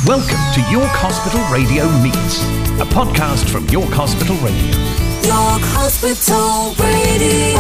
Welcome to York Hospital Radio Meets, a podcast from York Hospital Radio. York Hospital Radio.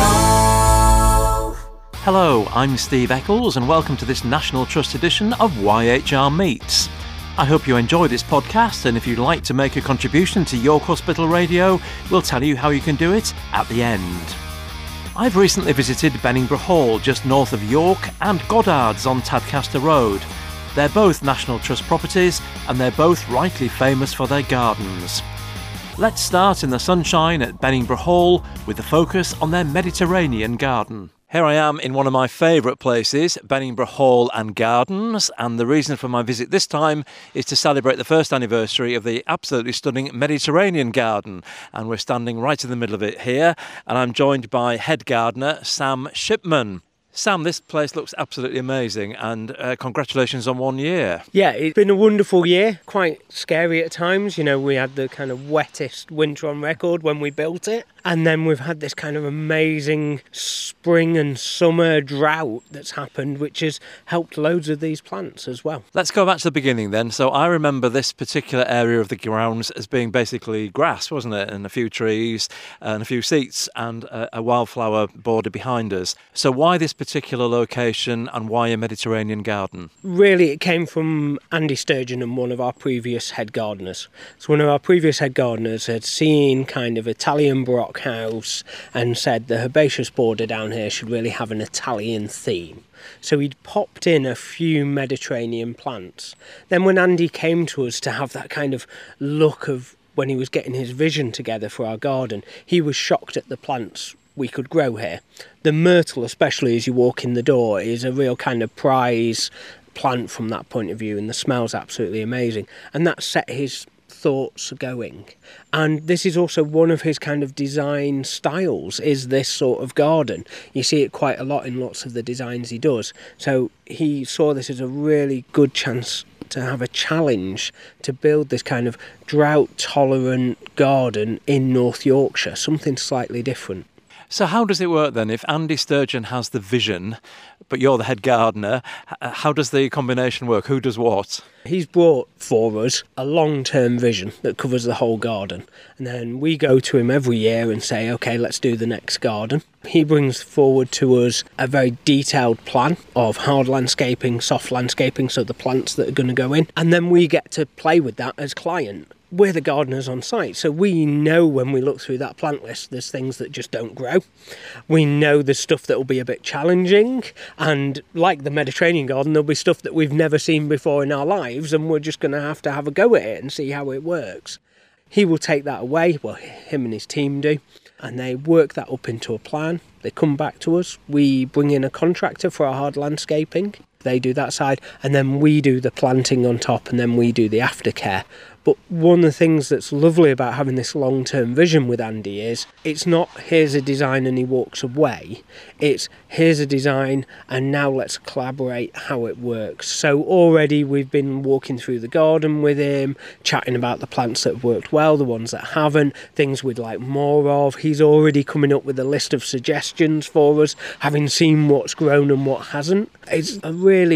Hello, I'm Steve Eccles and welcome to this National Trust edition of YHR Meets. I hope you enjoy this podcast, and if you'd like to make a contribution to York Hospital Radio, we'll tell you how you can do it at the end. I've recently visited Benningborough Hall just north of York and Goddard's on Tadcaster Road. They're both National Trust properties and they're both rightly famous for their gardens. Let's start in the sunshine at Benningborough Hall with the focus on their Mediterranean garden. Here I am in one of my favourite places, Benningborough Hall and Gardens, and the reason for my visit this time is to celebrate the first anniversary of the absolutely stunning Mediterranean garden, and we're standing right in the middle of it here, and I'm joined by head gardener Sam Shipman. Sam, this place looks absolutely amazing, and congratulations on 1 year. Yeah, it's been a wonderful year, quite scary at times. You know, we had the kind of wettest winter on record when we built it, and then we've had this kind of amazing spring and summer drought that's happened, which has helped loads of these plants as well. Let's go back to the beginning then. So I remember this particular area of the grounds as being basically grass, wasn't it? And a few trees and a few seats and a wildflower border behind us. So why this particular location and why a Mediterranean garden? Really, it came from Andy Sturgeon and one of our previous head gardeners. So one of our previous head gardeners had seen kind of Italian Baroque house and said the herbaceous border down here should really have an Italian theme. So he'd popped in a few Mediterranean plants. Then when Andy came to us to have that kind of look of when he was getting his vision together for our garden, he was shocked at the plants we could grow here. The myrtle, especially as you walk in the door, is a real kind of prize plant from that point of view, and the smell's absolutely amazing. And that set his thoughts going. And this is also one of his kind of design styles, is this sort of garden. You see it quite a lot in lots of the designs he does. So he saw this as a really good chance to have a challenge to build this kind of drought-tolerant garden in North Yorkshire, something slightly different. So how does it work then? If Andy Sturgeon has the vision, but you're the head gardener, how does the combination work? Who does what? He's brought for us a long-term vision that covers the whole garden. And then we go to him every year and say, OK, let's do the next garden. He brings forward to us a very detailed plan of hard landscaping, soft landscaping, so the plants that are going to go in. And then we get to play with that as client. We're the gardeners on site, so we know when we look through that plant list there's things that just don't grow. We know there's stuff that will be a bit challenging, and like the Mediterranean garden, there'll be stuff that we've never seen before in our lives, and we're just going to have a go at it and see how it works. He will take that away, well, him and his team do, and they work that up into a plan. They come back to us, we bring in a contractor for our hard landscaping, they do that side, and then we do the planting on top, and then we do the aftercare. But one of the things that's lovely about having this long-term vision with Andy is it's not here's a design and he walks away. It's here's a design and now let's collaborate how it works. So already we've been walking through the garden with him, chatting about the plants that have worked well, the ones that haven't, things we'd like more of. He's already coming up with a list of suggestions for us, having seen what's grown and what hasn't. It's a really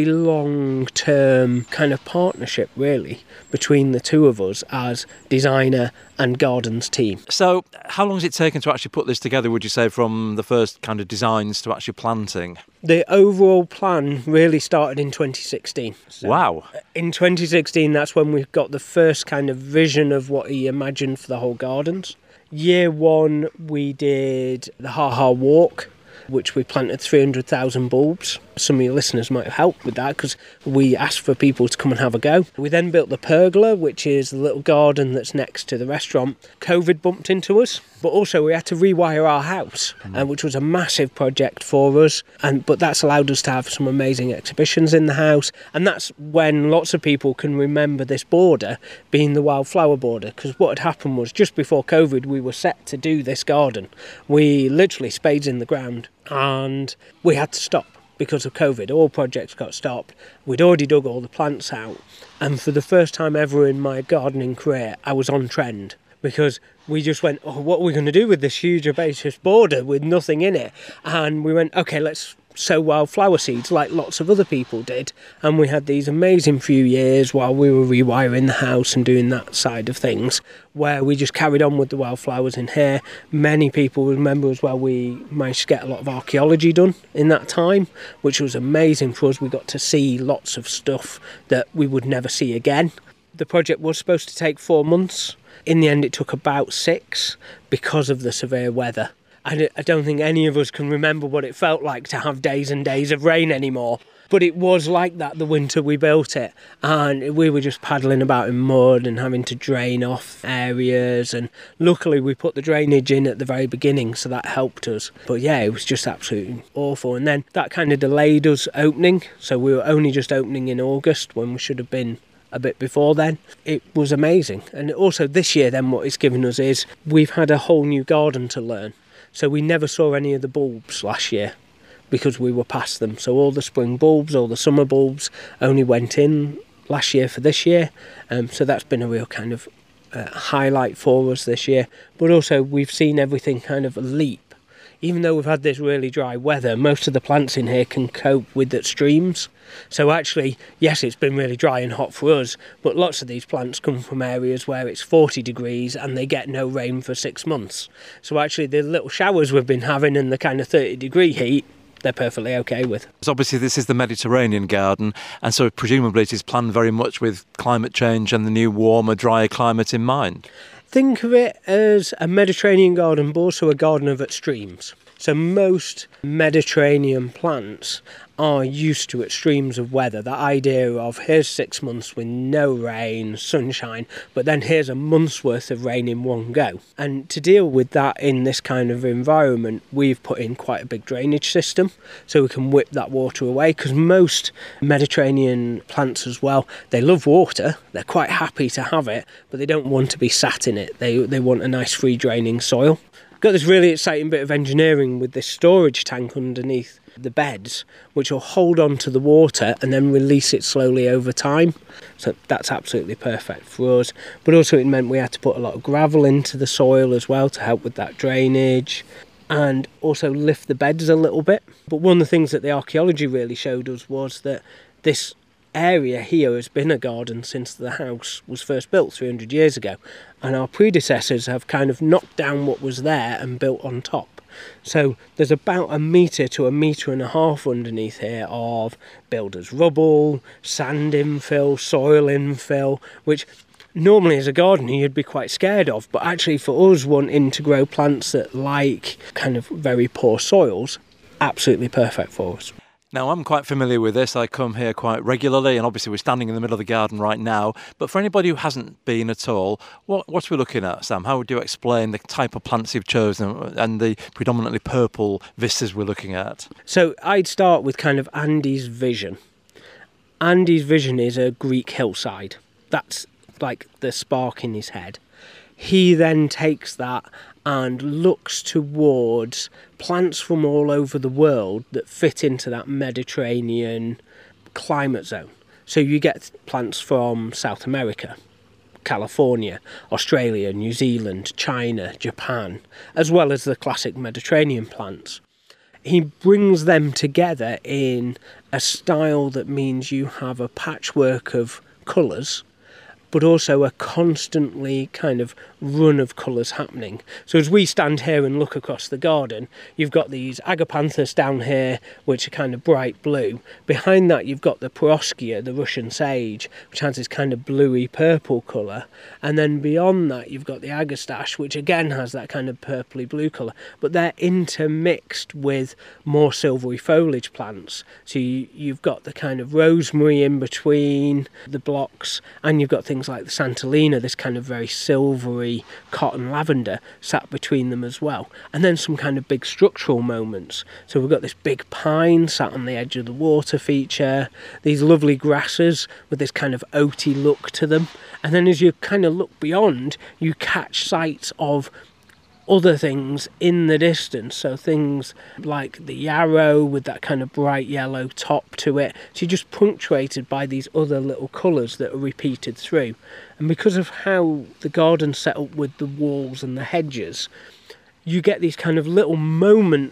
long-term kind of partnership, really, between the two of us as designer and gardens team. So how long has it taken to actually put this together, would you say, from the first kind of designs to actually planting? The overall plan really started in 2016. So wow. In 2016, that's when we got the first kind of vision of what he imagined for the whole gardens. Year one, we did the Ha Ha Walk, which we planted 300,000 bulbs. Some of your listeners might have helped with that because we asked for people to come and have a go. We then built the Pergola, which is the little garden that's next to the restaurant. COVID bumped into us, but also we had to rewire our house, which was a massive project for us. But that's allowed us to have some amazing exhibitions in the house. And that's when lots of people can remember this border being the wildflower border, because what had happened was just before COVID, we were set to do this garden. We literally spades in the ground and we had to stop. Because of COVID, all projects got stopped. We'd already dug all the plants out. And for the first time ever in my gardening career, I was on trend. Because we just went, oh, what are we going to do with this huge herbaceous border with nothing in it? And we went, OK, let's sow wildflower seeds like lots of other people did, and we had these amazing few years while we were rewiring the house and doing that side of things where we just carried on with the wildflowers in here. Many people remember as well we managed to get a lot of archaeology done in that time, which was amazing for us. We got to see lots of stuff that we would never see again. The project was supposed to take 4 months. In the end it took about 6 because of the severe weather. I don't think any of us can remember what it felt like to have days and days of rain anymore. But it was like that the winter we built it. And we were just paddling about in mud and having to drain off areas. And luckily we put the drainage in at the very beginning, so that helped us. But yeah, it was just absolutely awful. And then that kind of delayed us opening. So we were only just opening in August when we should have been a bit before then. It was amazing. And also this year then what it's given us is we've had a whole new garden to learn. So we never saw any of the bulbs last year because we were past them. So all the spring bulbs, all the summer bulbs only went in last year for this year. So that's been a real kind of highlight for us this year. But also we've seen everything kind of leap. Even though we've had this really dry weather, most of the plants in here can cope with the extremes. So actually, yes, it's been really dry and hot for us, but lots of these plants come from areas where it's 40 degrees and they get no rain for 6 months. So actually, the little showers we've been having in the kind of 30-degree heat, they're perfectly okay with. So obviously this is the Mediterranean garden, and so presumably it is planned very much with climate change and the new warmer, drier climate in mind. Think of it as a Mediterranean garden, but also a garden of extremes. So most Mediterranean plants are used to extremes of weather. That idea of here's 6 months with no rain, sunshine, but then here's a month's worth of rain in one go. And to deal with that in this kind of environment, we've put in quite a big drainage system so we can whip that water away, because most Mediterranean plants as well, they love water, they're quite happy to have it, but they don't want to be sat in it. They want a nice free draining soil. Got this really exciting bit of engineering with this storage tank underneath the beds, which will hold on to the water and then release it slowly over time. So that's absolutely perfect for us. But also it meant we had to put a lot of gravel into the soil as well to help with that drainage and also lift the beds a little bit. But one of the things that the archaeology really showed us was that this area here has been a garden since the house was first built 300 years ago, and our predecessors have kind of knocked down what was there and built on top. So there's about 1 metre to 1.5 metres underneath here of builders' rubble, sand infill, soil infill, which normally as a gardener you'd be quite scared of, but actually for us wanting to grow plants that like kind of very poor soils, absolutely perfect for us. Now, I'm quite familiar with this. I come here quite regularly, and obviously we're standing in the middle of the garden right now. But for anybody who hasn't been at all, what are we looking at, Sam? How would you explain the type of plants you've chosen and the predominantly purple vistas we're looking at? So I'd start with kind of Andy's vision. Andy's vision is a Greek hillside. That's like the spark in his head. He then takes that and looks towards plants from all over the world that fit into that Mediterranean climate zone. So you get plants from South America, California, Australia, New Zealand, China, Japan, as well as the classic Mediterranean plants. He brings them together in a style that means you have a patchwork of colours, but also a constantly kind of run of colours happening. So as we stand here and look across the garden, you've got these agapanthus down here, which are kind of bright blue. Behind that you've got the Perovskia, the Russian sage, which has this kind of bluey purple colour. And then beyond that you've got the agastache, which again has that kind of purpley blue colour. But they're intermixed with more silvery foliage plants. So you've got the kind of rosemary in between the blocks, and you've got things like the Santolina, this kind of very silvery cotton lavender sat between them as well. And then some kind of big structural moments. So we've got this big pine sat on the edge of the water feature, these lovely grasses with this kind of oaty look to them. And then as you kind of look beyond, you catch sight of other things in the distance, so things like the yarrow with that kind of bright yellow top to it. So you're just punctuated by these other little colours that are repeated through. And because of how the garden's set up with the walls and the hedges, you get these kind of little moments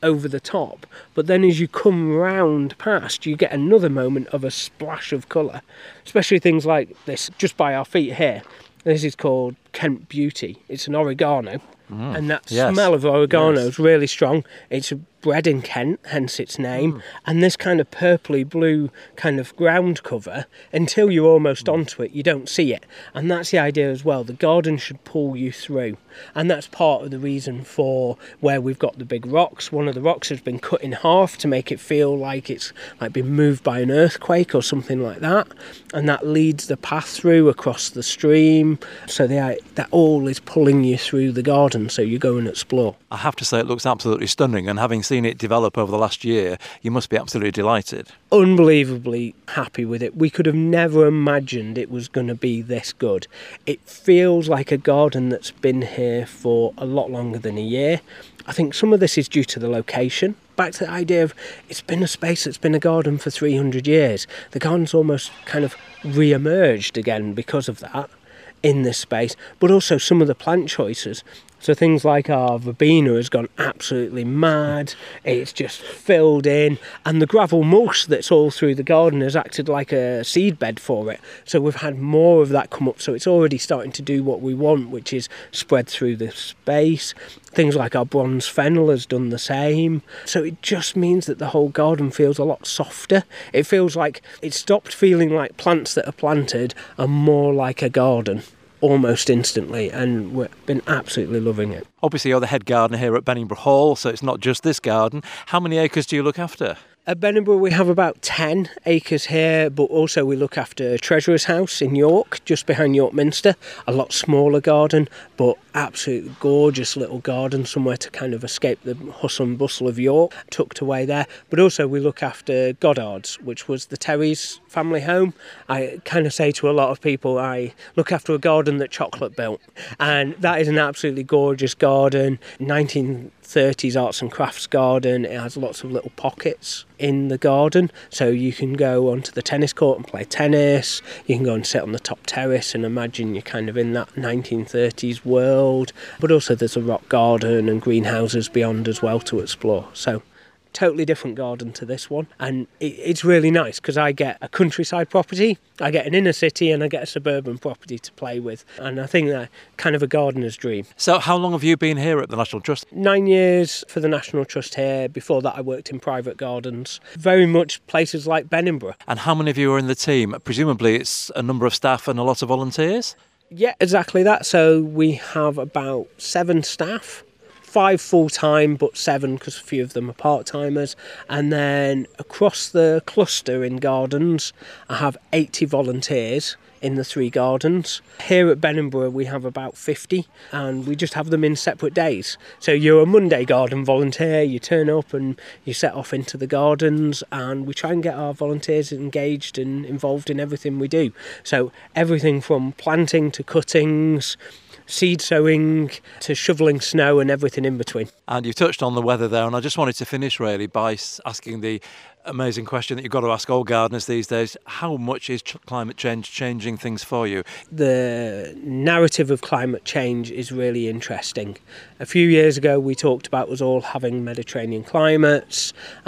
over the top, but then as you come round past, you get another moment of a splash of colour, especially things like this just by our feet here. This is called Kent Beauty. It's an oregano, and that smell of oregano is really strong. It's bred in Kent, hence its name, and this kind of purpley blue kind of ground cover, until you're almost onto it, you don't see it. And that's the idea as well. The garden should pull you through, and that's part of the reason for where we've got the big rocks. One of the rocks has been cut in half to make it feel like it's like been moved by an earthquake or something like that, and that leads the path through across the stream, so that all is pulling you through the garden, so you go and explore. I have to say it looks absolutely stunning, and having seen it develop over the last year, you must be absolutely delighted. Unbelievably happy with it. We could have never imagined it was going to be this good. It feels like a garden that's been here for a lot longer than a year. I think some of this is due to the location. Back to the idea of it's been a space that's been a garden for 300 years. The garden's almost kind of re-emerged again because of that in this space, but also some of the plant choices. So things like our verbena has gone absolutely mad. It's just filled in, and the gravel mulch that's all through the garden has acted like a seed bed for it. So we've had more of that come up, so it's already starting to do what we want, which is spread through the space. Things like our bronze fennel has done the same. So it just means that the whole garden feels a lot softer. It feels like it stopped feeling like plants that are planted and more like a garden almost instantly, and we've been absolutely loving it. Obviously, you're the head gardener here at Benningborough Hall, so it's not just this garden. How many acres do you look after? At Benningborough we have about 10 acres here, but also we look after Treasurer's House in York, just behind York Minster. A lot smaller garden, but absolutely gorgeous little garden, somewhere to kind of escape the hustle and bustle of York, tucked away there. But also we look after Goddard's, which was the Terry's family home. I kind of say to a lot of people, I look after a garden that Chocolate built, and that is an absolutely gorgeous garden. 1930s arts and crafts garden. It has lots of little pockets in the garden, so you can go onto the tennis court and play tennis. You can go and sit on the top terrace and imagine you're kind of in that 1930s world. But also there's a rock garden and greenhouses beyond as well to explore. So totally different garden to this one, and it's really nice because I get a countryside property, I get an inner city, and I get a suburban property to play with, and I think that kind of a gardener's dream. So how long have you been here at the National Trust? 9 years for the National Trust here. Before that I worked in private gardens, very much places like Benningborough. And how many of you are in the team? Presumably it's a number of staff and a lot of volunteers? Yeah, exactly that. So we have about 7 staff. 5 full-time, but 7 because a few of them are part-timers. And then across the cluster in gardens, I have 80 volunteers in the 3 gardens. Here at Benningborough, we have about 50, and we just have them in separate days. So you're a Monday garden volunteer, you turn up and you set off into the gardens, and we try and get our volunteers engaged and involved in everything we do. So everything from planting to cuttings, seed sowing to shovelling snow and everything in between. And you've touched on the weather there, and I just wanted to finish really by asking the amazing question that you've got to ask all gardeners these days. How much is climate change changing things for you? The narrative of climate change is really interesting. A few years ago we talked about us all having Mediterranean climates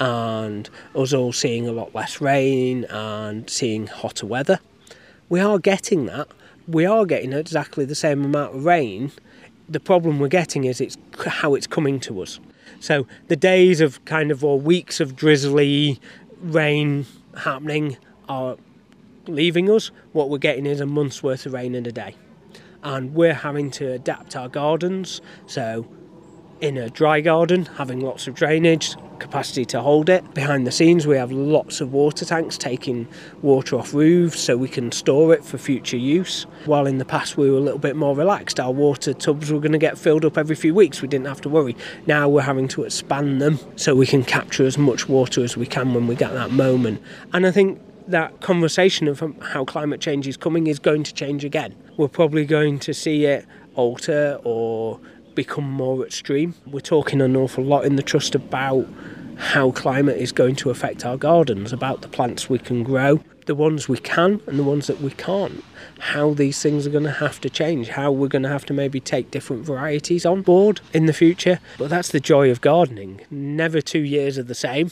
and us all seeing a lot less rain and seeing hotter weather. We are getting that. We are getting exactly the same amount of rain. The problem we're getting is it's how it's coming to us. So the days of or weeks of drizzly rain happening are leaving us. What we're getting is a month's worth of rain in a day. And we're having to adapt our gardens. So in a dry garden, having lots of drainage, capacity to hold it. Behind the scenes we have lots of water tanks taking water off roofs so we can store it for future use. While in the past we were a little bit more relaxed, our water tubs were going to get filled up every few weeks, we didn't have to worry. Now we're having to expand them so we can capture as much water as we can when we get that moment. And I think that conversation of how climate change is coming is going to change again. We're probably going to see it alter or become more extreme. We're talking an awful lot in the Trust about how climate is going to affect our gardens, about the plants we can grow. the ones we can and the ones that we can't, how these things are going to have to change, how we're going to have to maybe take different varieties on board in the future. But that's the joy of gardening. Never 2 years are the same.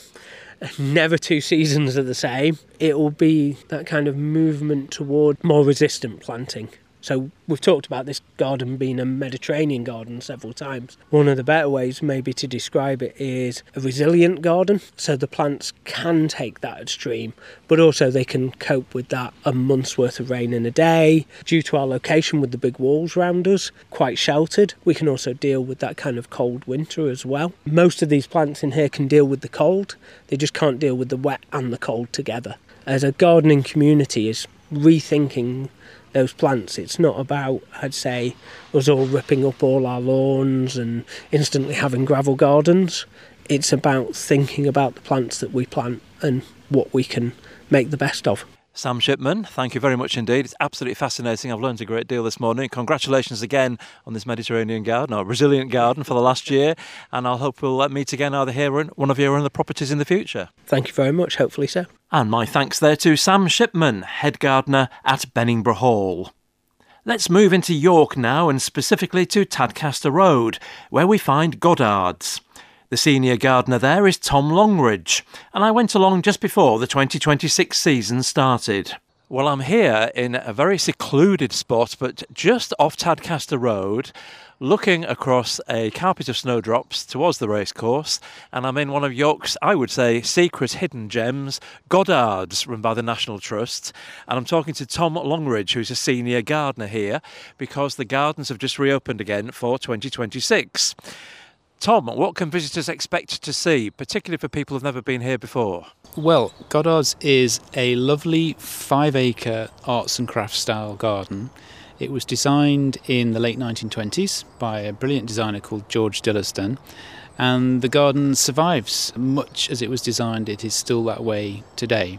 Never 2 seasons are the same. It will be that kind of movement toward more resistant planting. So we've talked about this garden being a Mediterranean garden several times. One of the better ways maybe to describe it is a resilient garden. So the plants can take that extreme, but also they can cope with that a month's worth of rain in a day. Due to our location with the big walls around us, quite sheltered, we can also deal with that kind of cold winter as well. Most of these plants in here can deal with the cold. They just can't deal with the wet and the cold together. As a gardening community is rethinking those plants. It's not about, I'd say, us all ripping up all our lawns and instantly having gravel gardens. It's about thinking about the plants that we plant and what we can make the best of. Sam Shipman, thank you very much indeed. It's absolutely fascinating. I've learned a great deal this morning. Congratulations again on this Mediterranean garden, or resilient garden, for the last year. And I hope we'll meet again either here or one of your other properties in the future. Thank you very much, hopefully so. And my thanks there to Sam Shipman, head gardener at Benningborough Hall. Let's move into York now, and specifically to Tadcaster Road, where we find Goddard's. The senior gardener there is Tom Longridge, and I went along just before the 2026 season started. Well, I'm here in a very secluded spot, but just off Tadcaster Road, looking across a carpet of snowdrops towards the racecourse, and I'm in one of York's, I would say, secret hidden gems, Goddard's, run by the National Trust. And I'm talking to Tom Longridge, who's a senior gardener here, because the gardens have just reopened again for 2026. Tom, what can visitors expect to see, particularly for people who've never been here before? Well, Goddard's is a lovely 5-acre arts and crafts style garden. It was designed in the late 1920s by a brilliant designer called George Dilliston, and the garden survives. Much as it was designed, it is still that way today.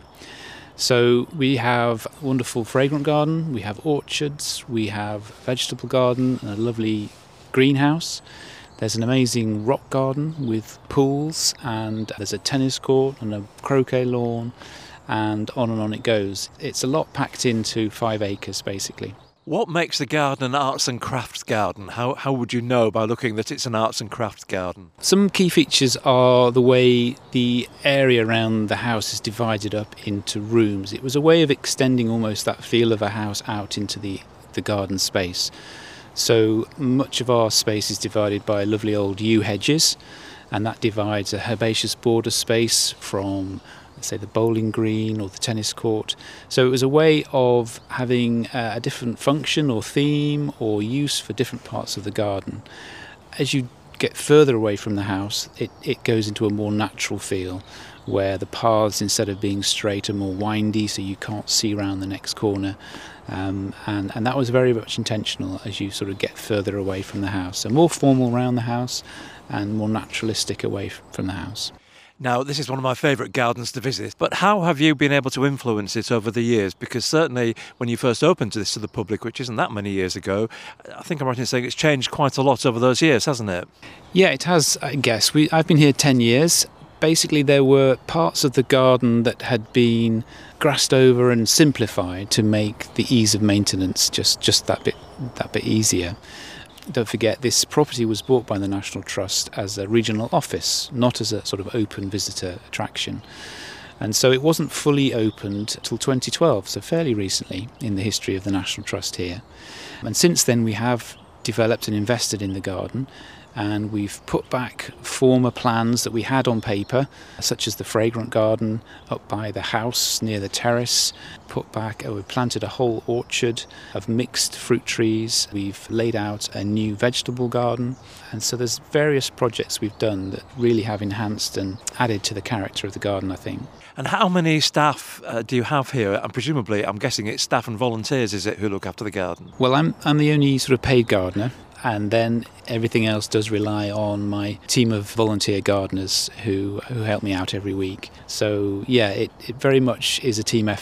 So we have a wonderful fragrant garden, we have orchards, we have a vegetable garden and a lovely greenhouse. There's an amazing rock garden with pools, and there's a tennis court and a croquet lawn, and on it goes. It's a lot packed into 5 acres, basically. What makes the garden an arts and crafts garden? How would you know by looking that it's an arts and crafts garden? Some key features are the way the area around the house is divided up into rooms. It was a way of extending almost that feel of a house out into the garden space. So much of our space is divided by lovely old yew hedges, and that divides a herbaceous border space from, let's say, the bowling green or the tennis court. So it was a way of having a different function or theme or use for different parts of the garden. As you get further away from the house, it goes into a more natural feel, where the paths, instead of being straight, are more windy, so you can't see around the next corner. And that was very much intentional as you sort of get further away from the house. So more formal around the house and more naturalistic away from the house. Now, this is one of my favourite gardens to visit, but how have you been able to influence it over the years? Because certainly when you first opened this to the public, which isn't that many years ago, I think I'm right in saying it's changed quite a lot over those years, hasn't it? Yeah, it has, I guess. I've been here 10 years. Basically, there were parts of the garden that had been grassed over and simplified to make the ease of maintenance just that bit easier. Don't forget, this property was bought by the National Trust as a regional office, not as a sort of open visitor attraction. And so it wasn't fully opened till 2012, so fairly recently in the history of the National Trust here. And since then we have developed and invested in the garden, and we've put back former plans that we had on paper, such as the fragrant garden up by the house near the terrace. We've planted a whole orchard of mixed fruit trees. We've laid out a new vegetable garden, and so there's various projects we've done that really have enhanced and added to the character of the garden, I think. And how many staff do you have here? And presumably, I'm guessing it's staff and volunteers, is it, who look after the garden? Well, I'm the only sort of paid gardener. And then everything else does rely on my team of volunteer gardeners who help me out every week. So yeah, it very much is a team effort.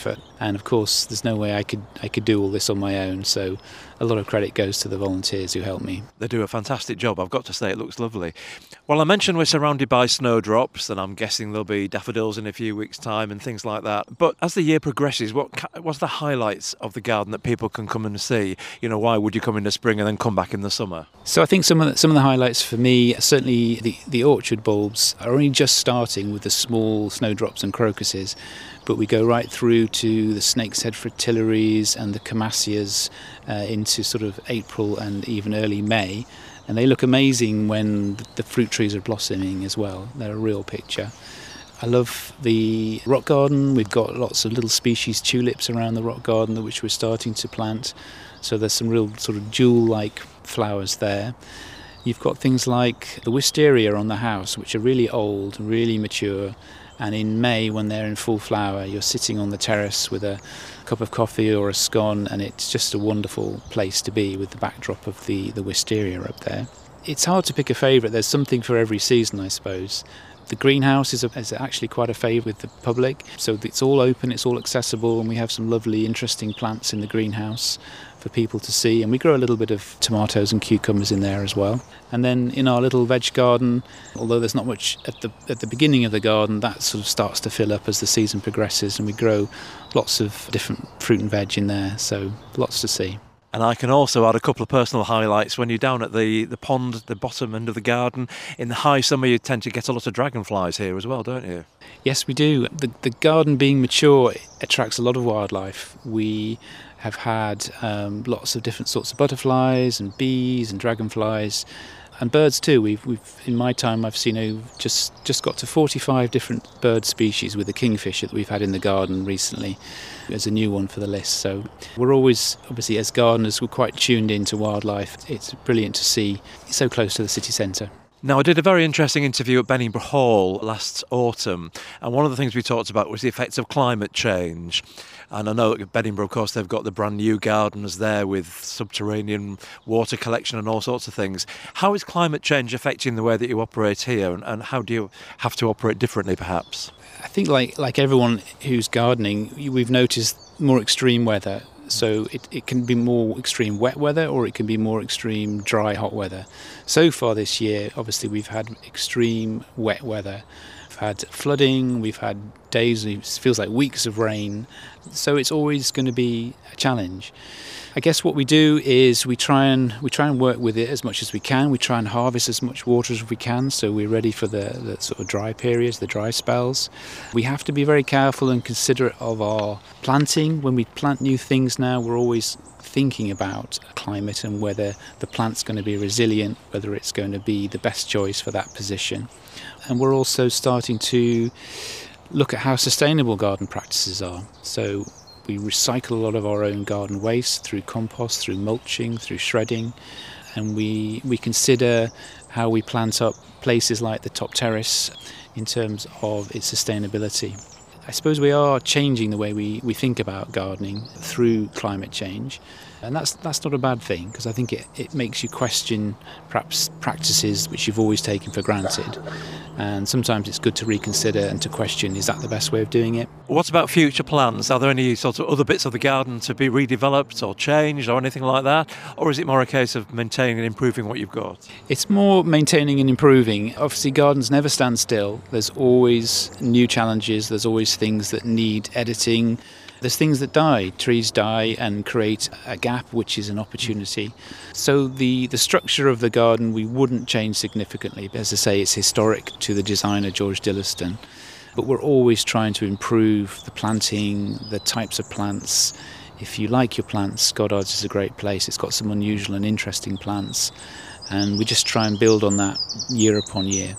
And of course, there's no way I could do all this on my own. So a lot of credit goes to the volunteers who help me. They do a fantastic job. I've got to say, it looks lovely. Well, I mentioned we're surrounded by snowdrops, and I'm guessing there'll be daffodils in a few weeks' time and things like that. But as the year progresses, what's the highlights of the garden that people can come and see? You know, why would you come in the spring and then come back in the summer? So I think some of the highlights for me, certainly the orchard bulbs are only just starting with the small snowdrops and crocuses. But we go right through to the snake's head fritillaries and the Camasias into sort of April and even early May. And they look amazing when the fruit trees are blossoming as well. They're a real picture. I love the rock garden. We've got lots of little species tulips around the rock garden which we're starting to plant. So there's some real sort of jewel-like flowers there. You've got things like the wisteria on the house, which are really old, really mature. And in May, when they're in full flower, you're sitting on the terrace with a cup of coffee or a scone, and it's just a wonderful place to be with the backdrop of the wisteria up there. It's hard to pick a favourite. There's something for every season, I suppose. The greenhouse is actually quite a favourite with the public, so it's all open, it's all accessible, and we have some lovely, interesting plants in the greenhouse for people to see. And we grow a little bit of tomatoes and cucumbers in there as well. And then in our little veg garden, although there's not much at the beginning of the garden, that sort of starts to fill up as the season progresses, and we grow lots of different fruit and veg in there, so lots to see. And I can also add a couple of personal highlights. When you're down at the pond, the bottom end of the garden, in the high summer you tend to get a lot of dragonflies here as well, don't you? Yes, we do. The garden being mature attracts a lot of wildlife. We have had lots of different sorts of butterflies and bees and dragonflies. And birds too. We've in my time I've seen just got to 45 different bird species with the kingfisher that we've had in the garden recently. There's a new one for the list. So we're always, obviously as gardeners, we're quite tuned into wildlife. It's brilliant to see so close to the city centre. Now, I did a very interesting interview at Benningborough Hall last autumn, and one of the things we talked about was the effects of climate change. And I know at Benningborough, of course, they've got the brand new gardens there with subterranean water collection and all sorts of things. How is climate change affecting the way that you operate here, and how do you have to operate differently, perhaps? I think like everyone who's gardening, we've noticed more extreme weather. So it can be more extreme wet weather, or it can be more extreme dry, hot weather. So far this year, obviously, we've had extreme wet weather. We've had flooding, we've had days, it feels like weeks of rain. So it's always going to be a challenge. I guess what we do is we try and work with it as much as we can. We try and harvest as much water as we can, so we're ready for the sort of dry periods, the dry spells. We have to be very careful and considerate of our planting. When we plant new things now, we're always thinking about climate and whether the plant's going to be resilient, whether it's going to be the best choice for that position. And we're also starting to look at how sustainable garden practices are. So we recycle a lot of our own garden waste through compost, through mulching, through shredding, and we consider how we plant up places like the top terrace in terms of its sustainability. I suppose we are changing the way we think about gardening through climate change, and that's not a bad thing, because I think it makes you question perhaps practices which you've always taken for granted. And sometimes it's good to reconsider and to question, is that the best way of doing it? What about future plans? Are there any sort of other bits of the garden to be redeveloped or changed or anything like that? Or is it more a case of maintaining and improving what you've got? It's more maintaining and improving. Obviously, gardens never stand still. There's always new challenges. There's always things that need editing. There's things that die. Trees die and create a gap, which is an opportunity. So the structure of the garden we wouldn't change significantly. As I say, it's historic to the designer George Dilliston. But we're always trying to improve the planting, the types of plants. If you like your plants, Goddard's is a great place. It's got some unusual and interesting plants. And we just try and build on that year upon year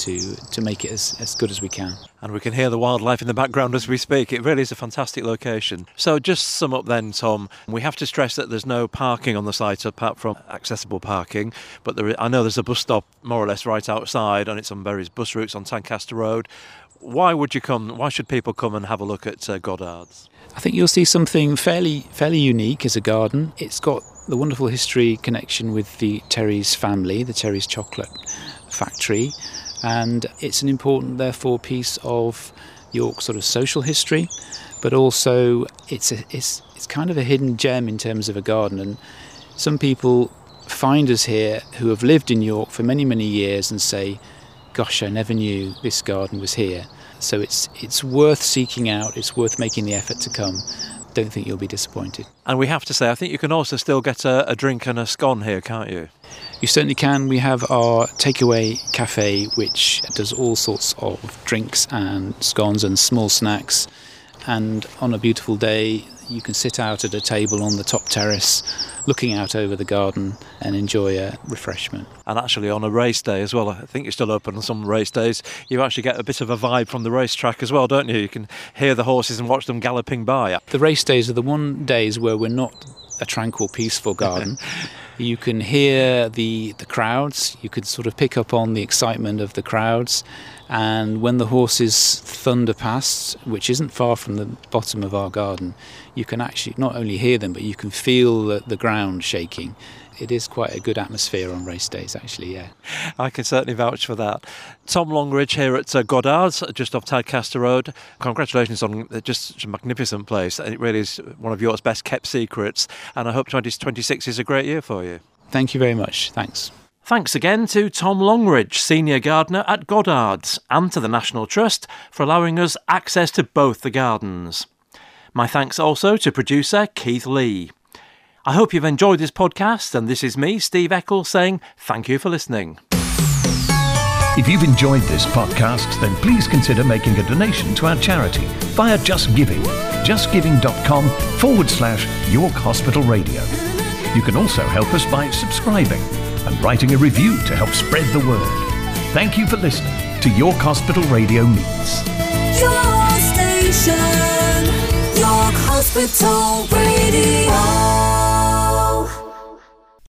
to make it as good as we can. And we can hear the wildlife in the background as we speak. It really is a fantastic location. So just to sum up then, Tom, we have to stress that there's no parking on the site apart from accessible parking, but I know there's a bus stop more or less right outside, and it's on various bus routes on Tancaster Road. Why should people come and have a look at Goddard's? I think you'll see something fairly unique as a garden. It's got the wonderful history connection with the Terry's family, the Terry's chocolate factory, and it's an important, therefore, piece of York's sort of social history. but also it's kind of a hidden gem in terms of a garden. And some people find us here who have lived in York for many, many years and say, gosh, I never knew this garden was here. So it's worth seeking out, it's worth making the effort to come. Don't think you'll be disappointed. And we have to say, I think you can also still get a drink and a scone here, can't you? You certainly can. We have our takeaway cafe, which does all sorts of drinks and scones and small snacks. And on a beautiful day, you can sit out at a table on the top terrace, looking out over the garden and enjoy a refreshment. And actually on a race day as well, I think you're still open on some race days, you actually get a bit of a vibe from the racetrack as well, don't you? You can hear the horses and watch them galloping by. The race days are the one days where we're not a tranquil, peaceful garden. You can hear the crowds, you can sort of pick up on the excitement of the crowds, and when the horses thunder past, which isn't far from the bottom of our garden, you can actually not only hear them, but you can feel the ground shaking. It is quite a good atmosphere on race days, actually, yeah. I can certainly vouch for that. Tom Longridge here at Goddard's, just off Tadcaster Road. Congratulations on just such a magnificent place. It really is one of York's best kept secrets, and I hope 2026 is a great year for you. Thank you very much. Thanks. Thanks again to Tom Longridge, Senior Gardener at Goddard's, and to the National Trust for allowing us access to both the gardens. My thanks also to producer Keith Lee. I hope you've enjoyed this podcast, and this is me, Steve Eccles, saying thank you for listening. If you've enjoyed this podcast, then please consider making a donation to our charity via Just Giving, justgiving.com/York Hospital Radio. You can also help us by subscribing and writing a review to help spread the word. Thank you for listening to York Hospital Radio Meets. Your station, York Hospital Radio.